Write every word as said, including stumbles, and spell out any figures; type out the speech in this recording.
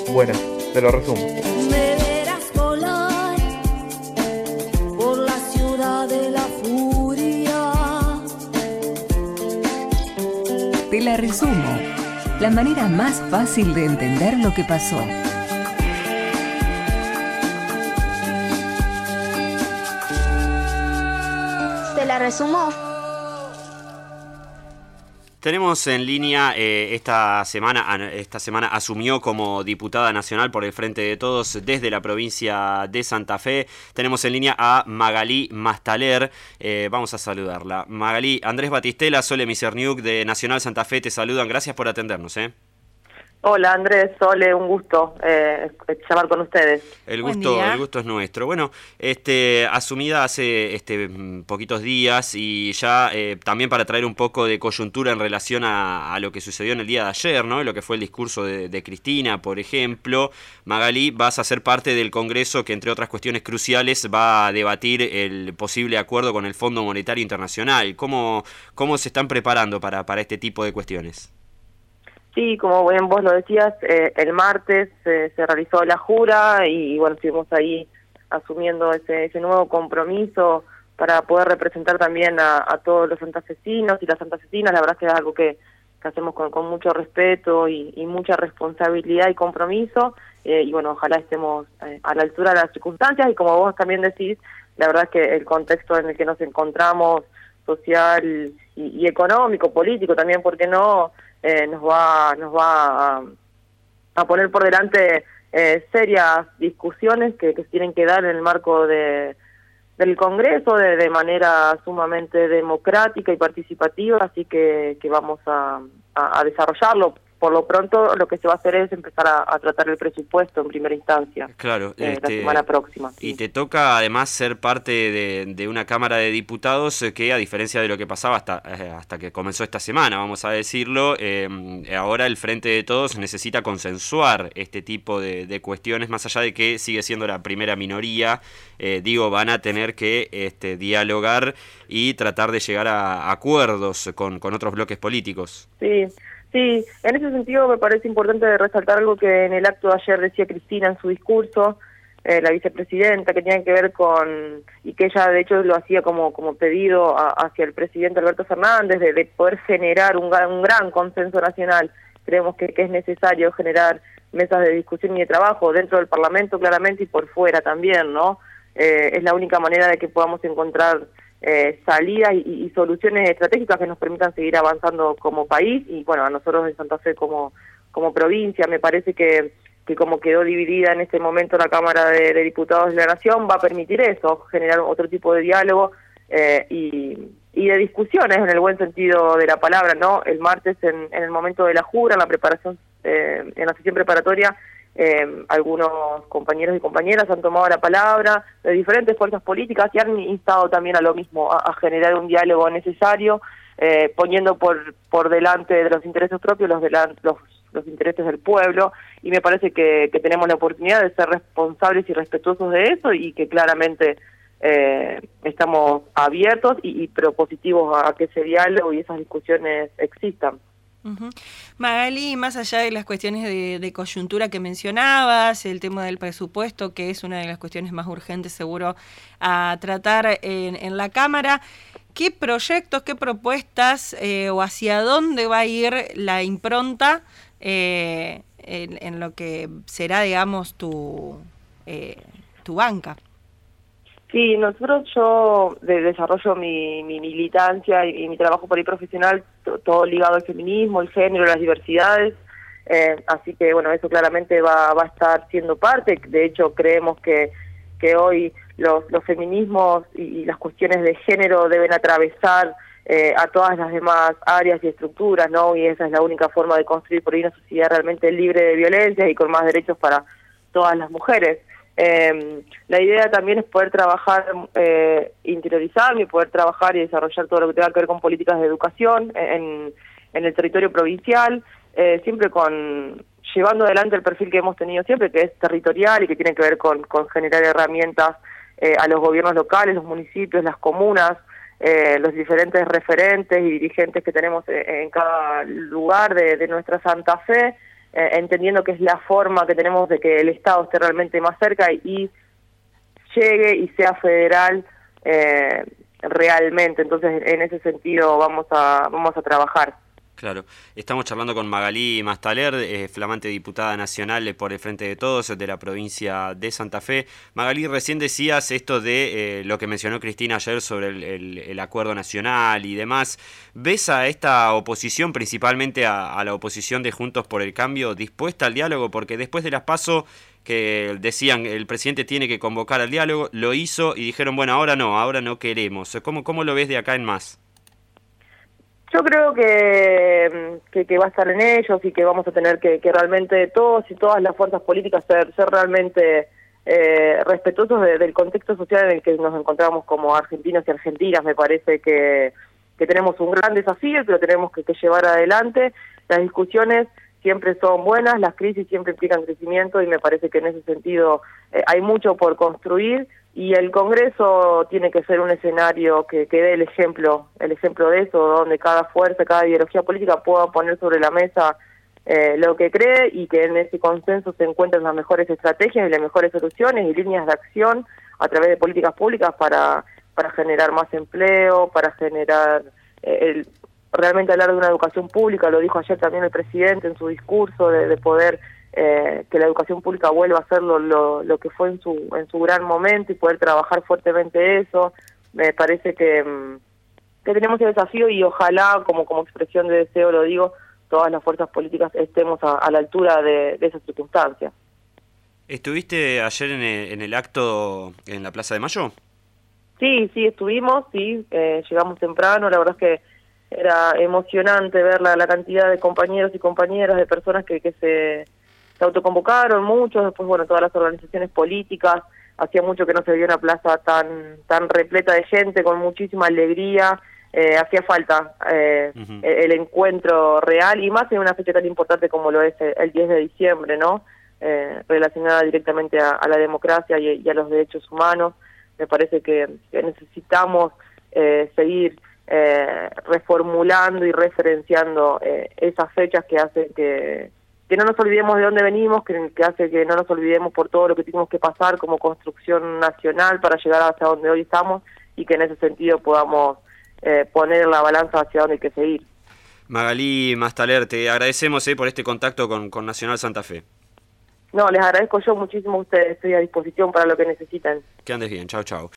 Buena, te lo resumo. Me verás volar por la ciudad de la furia. Te la resumo. La manera más fácil de entender lo que pasó. Te la resumo. Tenemos en línea, eh, esta semana esta semana asumió como diputada nacional por el Frente de Todos desde la provincia de Santa Fe. Tenemos en línea a Magalí Mastaler. Eh, vamos a saludarla. Magalí, Andrés Batistela, Sole Miserniuk de Nacional Santa Fe te saludan. Gracias por atendernos. ¿eh? Hola Andrés, Sole, un gusto eh, charlar con ustedes. El gusto, el gusto es nuestro. Bueno, este, asumida hace este, poquitos días y ya eh, también para traer un poco de coyuntura en relación a, a lo que sucedió en el día de ayer, ¿no? Lo que fue el discurso de, de Cristina, por ejemplo. Magalí, vas a ser parte del Congreso que, entre otras cuestiones cruciales, va a debatir el posible acuerdo con el Fondo Monetario Internacional. ¿Cómo, cómo se están preparando para, para este tipo de cuestiones? Sí, como bien vos lo decías, eh, el martes eh, se realizó la jura y, y bueno, estuvimos ahí asumiendo ese, ese nuevo compromiso para poder representar también a, a todos los santafesinos y las santafesinas. La verdad es que es algo que, que hacemos con, con mucho respeto y, y mucha responsabilidad y compromiso, eh, y bueno, ojalá estemos eh, a la altura de las circunstancias y como vos también decís, la verdad es que el contexto en el que nos encontramos, social y, y económico, político también, ¿por qué no?, Eh, nos va nos va a, a poner por delante eh, serias discusiones que, que se tienen que dar en el marco de del Congreso de, de manera sumamente democrática y participativa, así que, que vamos a, a, a desarrollarlo. Por lo pronto lo que se va a hacer es empezar a, a tratar el presupuesto en primera instancia. Claro, eh, este, la semana próxima. Y sí. te toca además ser parte de, de una Cámara de Diputados que, a diferencia de lo que pasaba hasta, eh, hasta que comenzó esta semana, vamos a decirlo, eh, ahora el Frente de Todos necesita consensuar este tipo de, de cuestiones, más allá de que sigue siendo la primera minoría. Eh, digo, van a tener que este, dialogar y tratar de llegar a acuerdos con, con otros bloques políticos. Sí. Sí, en ese sentido me parece importante resaltar algo que en el acto de ayer decía Cristina en su discurso, eh, la vicepresidenta, que tiene que ver con, y que ella de hecho lo hacía como como pedido a, hacia el presidente Alberto Fernández, de, de poder generar un, un gran consenso nacional. Creemos que, que es necesario generar mesas de discusión y de trabajo dentro del Parlamento claramente y por fuera también, ¿no? Eh, es la única manera de que podamos encontrar Eh, salidas y, y soluciones estratégicas que nos permitan seguir avanzando como país y bueno, a nosotros en Santa Fe como como provincia. Me parece que, que como quedó dividida en este momento la Cámara de, de Diputados de la Nación, va a permitir eso, generar otro tipo de diálogo eh, y, y de discusiones en el buen sentido de la palabra, ¿no? El martes en, en el momento de la jura, en la preparación, eh, en la sesión preparatoria, Eh, algunos compañeros y compañeras han tomado la palabra de diferentes fuerzas políticas y han instado también a lo mismo, a, a generar un diálogo necesario, eh, poniendo por por delante de los intereses propios los, los, los intereses del pueblo, y me parece que, que tenemos la oportunidad de ser responsables y respetuosos de eso y que claramente eh, estamos abiertos y, y propositivos a que ese diálogo y esas discusiones existan. Uh-huh. Magalí, más allá de las cuestiones de, de coyuntura que mencionabas, el tema del presupuesto, que es una de las cuestiones más urgentes seguro a tratar en, en la Cámara, ¿qué proyectos, qué propuestas eh, o hacia dónde va a ir la impronta eh, en, en lo que será, digamos, tu, eh, tu banca? Sí, nosotros, yo de, desarrollo mi, mi militancia y, y mi trabajo por ahí profesional, to, todo ligado al feminismo, el género, las diversidades, eh, así que bueno, eso claramente va, va a estar siendo parte. De hecho, creemos que, que hoy los, los feminismos y, y las cuestiones de género deben atravesar eh, a todas las demás áreas y estructuras, ¿no? Y esa es la única forma de construir por ahí una sociedad realmente libre de violencia y con más derechos para todas las mujeres. Eh, la idea también es poder trabajar, eh, interiorizarme y poder trabajar y desarrollar todo lo que tenga que ver con políticas de educación en, en el territorio provincial, eh, siempre con llevando adelante el perfil que hemos tenido siempre, que es territorial y que tiene que ver con, con generar herramientas eh, a los gobiernos locales, los municipios, las comunas, eh, los diferentes referentes y dirigentes que tenemos en, en cada lugar de, de nuestra Santa Fe, eh, entendiendo que es la forma que tenemos de que el Estado esté realmente más cerca y llegue y sea federal eh, realmente. Entonces, en ese sentido vamos a vamos a trabajar. Claro, estamos charlando con Magalí Mastaler, eh, flamante diputada nacional por el Frente de Todos de la provincia de Santa Fe. Magalí, recién decías esto de eh, lo que mencionó Cristina ayer sobre el, el, el acuerdo nacional y demás. ¿Ves a esta oposición, principalmente a, a la oposición de Juntos por el Cambio, dispuesta al diálogo? Porque después de las PASO, que decían el presidente tiene que convocar al diálogo, lo hizo y dijeron, bueno, ahora no, ahora no queremos. ¿Cómo, cómo lo ves de acá en más? Yo creo que, que, que va a estar en ellos y que vamos a tener que, que realmente todos y todas las fuerzas políticas ser, ser realmente eh, respetuosos de, del contexto social en el que nos encontramos como argentinos y argentinas. Me parece que, que tenemos un gran desafío y que lo tenemos que, que llevar adelante. Las discusiones siempre son buenas, las crisis siempre implican crecimiento y me parece que en ese sentido eh, hay mucho por construir. Y el Congreso tiene que ser un escenario que, que dé el ejemplo, el ejemplo de eso, donde cada fuerza, cada ideología política pueda poner sobre la mesa eh, lo que cree y que en ese consenso se encuentren las mejores estrategias y las mejores soluciones y líneas de acción a través de políticas públicas para, para generar más empleo, para generar eh, el, realmente hablar de una educación pública, lo dijo ayer también el presidente en su discurso, de, de poder Eh, que la educación pública vuelva a ser lo, lo, lo que fue en su en su gran momento y poder trabajar fuertemente eso. Me parece que, que tenemos el desafío y ojalá, como como expresión de deseo lo digo, todas las fuerzas políticas estemos a, a la altura de, de esas circunstancias. ¿Estuviste ayer en el, en el acto en la Plaza de Mayo? Sí, sí, estuvimos, sí, eh, llegamos temprano, la verdad es que era emocionante ver la, la cantidad de compañeros y compañeras, de personas que, que se... se autoconvocaron muchos, después bueno, todas las organizaciones políticas, hacía mucho que no se veía una plaza tan tan repleta de gente, con muchísima alegría, eh, hacía falta eh, uh-huh. el, el encuentro real, y más en una fecha tan importante como lo es el, el diez de diciembre, ¿no? Eh, relacionada directamente a, a la democracia y, y a los derechos humanos. Me parece que, que necesitamos eh, seguir eh, reformulando y referenciando eh, esas fechas que hacen que que no nos olvidemos de dónde venimos, que, que hace que no nos olvidemos por todo lo que tuvimos que pasar como construcción nacional para llegar hasta donde hoy estamos y que en ese sentido podamos eh, poner la balanza hacia dónde hay que seguir. Magalí Mastaler, te agradecemos eh, por este contacto con, con Nacional Santa Fe. No, les agradezco yo muchísimo a ustedes, estoy a disposición para lo que necesiten. Que andes bien, chau chau.